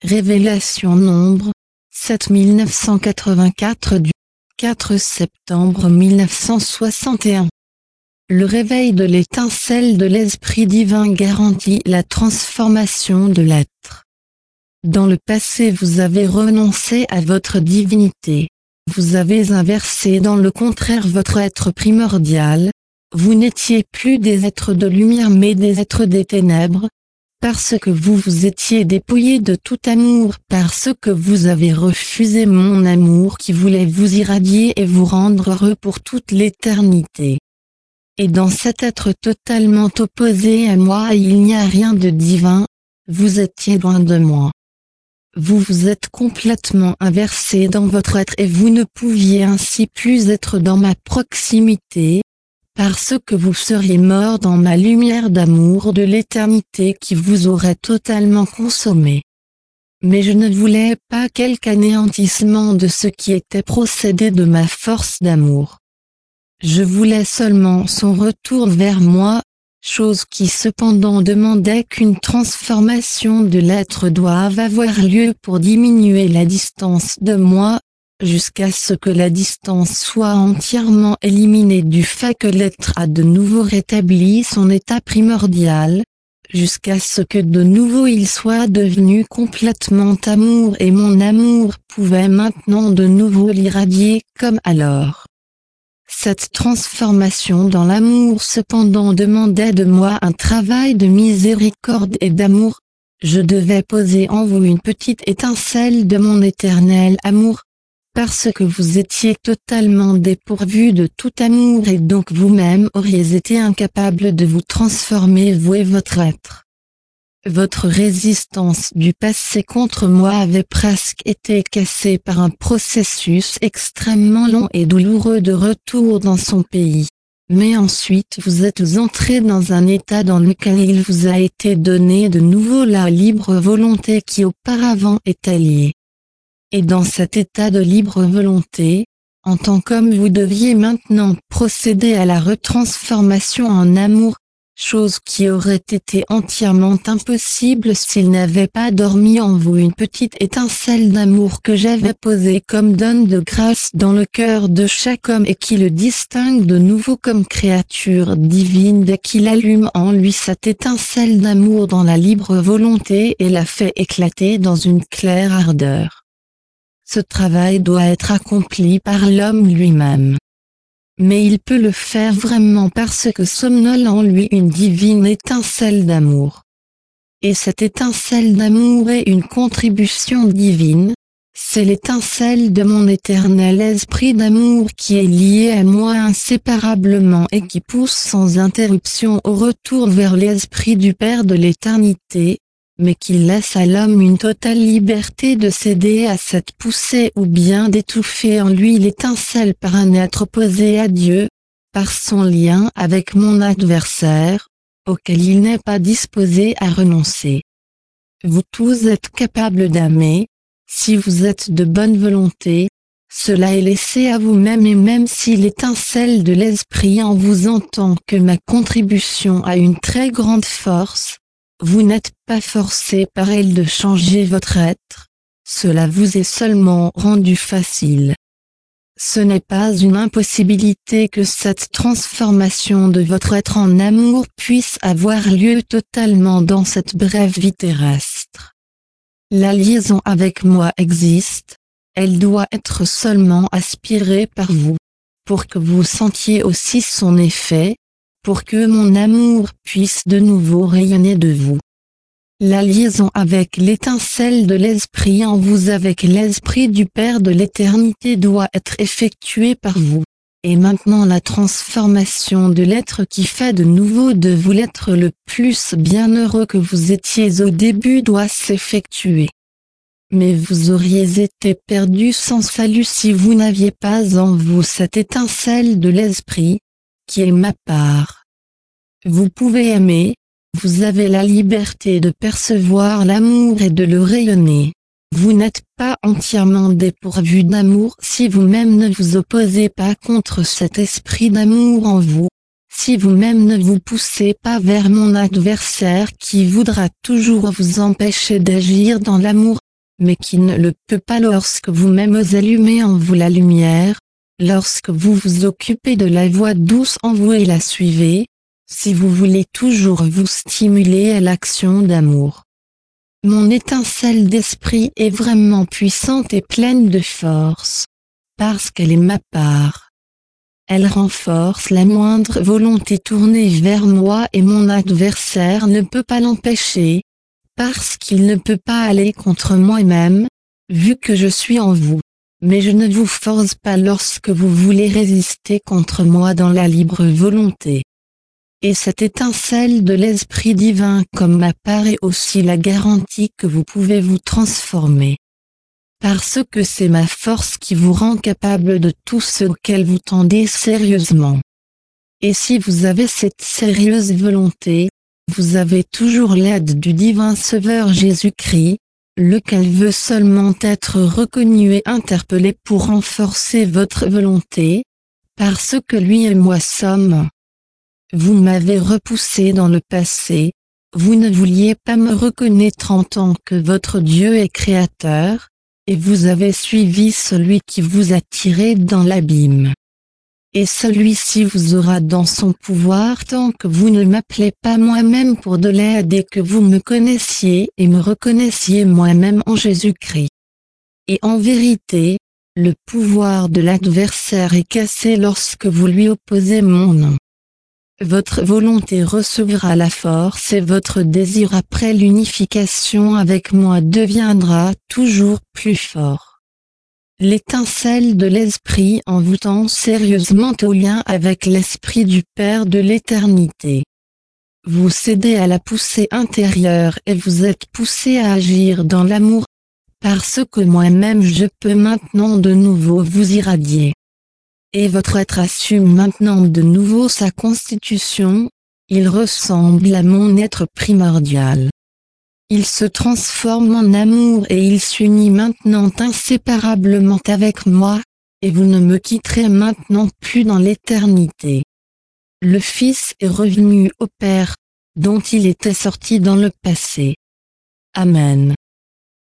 Révélation nombre 7984 du 4 septembre 1961. Le réveil de l'étincelle de l'Esprit divin garantit la transformation de l'être. Dans le passé vous avez renoncé à votre divinité. Vous avez inversé dans le contraire votre être primordial. Vous n'étiez plus des êtres de lumière mais des êtres des ténèbres. Parce que vous vous étiez dépouillé de tout amour, parce que vous avez refusé mon amour qui voulait vous irradier et vous rendre heureux pour toute l'éternité. Et dans cet être totalement opposé à moi il n'y a rien de divin, vous étiez loin de moi. Vous vous êtes complètement inversé dans votre être et vous ne pouviez ainsi plus être dans ma proximité, parce que vous seriez mort dans ma lumière d'amour de l'éternité qui vous aurait totalement consommé. Mais je ne voulais pas quelque anéantissement de ce qui était procédé de ma force d'amour. Je voulais seulement son retour vers moi, chose qui cependant demandait qu'une transformation de l'être doive avoir lieu pour diminuer la distance de moi, jusqu'à ce que la distance soit entièrement éliminée du fait que l'être a de nouveau rétabli son état primordial, jusqu'à ce que de nouveau il soit devenu complètement amour et mon amour pouvait maintenant de nouveau l'irradier comme alors. Cette transformation dans l'amour cependant demandait de moi un travail de miséricorde et d'amour. Je devais poser en vous une petite étincelle de mon éternel amour, parce que vous étiez totalement dépourvu de tout amour et donc vous-même auriez été incapable de vous transformer vous et votre être. Votre résistance du passé contre moi avait presque été cassée par un processus extrêmement long et douloureux de retour dans son pays. Mais ensuite vous êtes entré dans un état dans lequel il vous a été donné de nouveau la libre volonté qui auparavant était liée. Et dans cet état de libre volonté, en tant qu'homme vous deviez maintenant procéder à la retransformation en amour, chose qui aurait été entièrement impossible s'il n'avait pas dormi en vous une petite étincelle d'amour que j'avais posée comme donne de grâce dans le cœur de chaque homme et qui le distingue de nouveau comme créature divine dès qu'il allume en lui cette étincelle d'amour dans la libre volonté et la fait éclater dans une claire ardeur. Ce travail doit être accompli par l'homme lui-même. Mais il peut le faire vraiment parce que somnole en lui une divine étincelle d'amour. Et cette étincelle d'amour est une contribution divine, c'est l'étincelle de mon éternel esprit d'amour qui est lié à moi inséparablement et qui pousse sans interruption au retour vers l'esprit du Père de l'éternité, mais qui laisse à l'homme une totale liberté de céder à cette poussée ou bien d'étouffer en lui l'étincelle par un être opposé à Dieu, par son lien avec mon adversaire, auquel il n'est pas disposé à renoncer. Vous tous êtes capables d'aimer, si vous êtes de bonne volonté, cela est laissé à vous-même et même si l'étincelle de l'esprit en vous entend que ma contribution a une très grande force, vous n'êtes pas forcé par elle de changer votre être, cela vous est seulement rendu facile. Ce n'est pas une impossibilité que cette transformation de votre être en amour puisse avoir lieu totalement dans cette brève vie terrestre. La liaison avec moi existe, elle doit être seulement aspirée par vous, pour que vous sentiez aussi son effet, pour que mon amour puisse de nouveau rayonner de vous. La liaison avec l'étincelle de l'esprit en vous avec l'esprit du Père de l'éternité doit être effectuée par vous. Et maintenant la transformation de l'être qui fait de nouveau de vous l'être le plus bienheureux que vous étiez au début doit s'effectuer. Mais vous auriez été perdu sans salut si vous n'aviez pas en vous cette étincelle de l'esprit, qui est ma part. Vous pouvez aimer, vous avez la liberté de percevoir l'amour et de le rayonner. Vous n'êtes pas entièrement dépourvu d'amour si vous-même ne vous opposez pas contre cet esprit d'amour en vous, si vous-même ne vous poussez pas vers mon adversaire qui voudra toujours vous empêcher d'agir dans l'amour, mais qui ne le peut pas lorsque vous-même allumez en vous la lumière, lorsque vous vous occupez de la voix douce en vous et la suivez, si vous voulez toujours vous stimuler à l'action d'amour. Mon étincelle d'esprit est vraiment puissante et pleine de force, parce qu'elle est ma part. Elle renforce la moindre volonté tournée vers moi et mon adversaire ne peut pas l'empêcher, parce qu'il ne peut pas aller contre moi-même, vu que je suis en vous. Mais je ne vous force pas lorsque vous voulez résister contre moi dans la libre volonté. Et cette étincelle de l'Esprit divin comme ma part est aussi la garantie que vous pouvez vous transformer. Parce que c'est ma force qui vous rend capable de tout ce auquel vous tendez sérieusement. Et si vous avez cette sérieuse volonté, vous avez toujours l'aide du divin Sauveur Jésus-Christ, lequel veut seulement être reconnu et interpellé pour renforcer votre volonté, parce que lui et moi sommes. Vous m'avez repoussé dans le passé, vous ne vouliez pas me reconnaître en tant que votre Dieu et Créateur, et vous avez suivi celui qui vous a tiré dans l'abîme. Et celui-ci vous aura dans son pouvoir tant que vous ne m'appelez pas moi-même pour de l'aide et que vous me connaissiez et me reconnaissiez moi-même en Jésus-Christ. Et en vérité, le pouvoir de l'adversaire est cassé lorsque vous lui opposez mon nom. Votre volonté recevra la force et votre désir après l'unification avec moi deviendra toujours plus fort. L'étincelle de l'Esprit en vous tend sérieusement au lien avec l'Esprit du Père de l'éternité. Vous cédez à la poussée intérieure et vous êtes poussé à agir dans l'amour, parce que moi-même je peux maintenant de nouveau vous irradier. Et votre être assume maintenant de nouveau sa constitution, il ressemble à mon être primordial. Il se transforme en amour et il s'unit maintenant inséparablement avec moi, et vous ne me quitterez maintenant plus dans l'éternité. Le Fils est revenu au Père, dont il était sorti dans le passé. Amen.